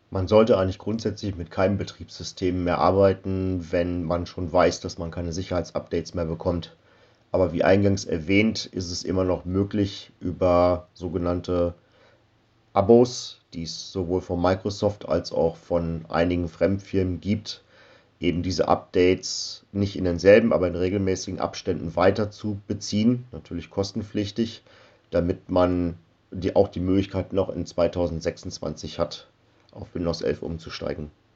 Man sollte eigentlich grundsätzlich mit keinem Betriebssystem mehr arbeiten, wenn man schon weiß, dass man keine Sicherheitsupdates mehr bekommt. Aber wie eingangs erwähnt, ist es immer noch möglich, über sogenannte Abos, die es sowohl von Microsoft als auch von einigen Fremdfirmen gibt, eben diese Updates nicht in denselben, aber in regelmäßigen Abständen weiter zu beziehen, natürlich kostenpflichtig, damit man auch die Möglichkeit noch in 2026 hat, auf Windows 11 umzusteigen.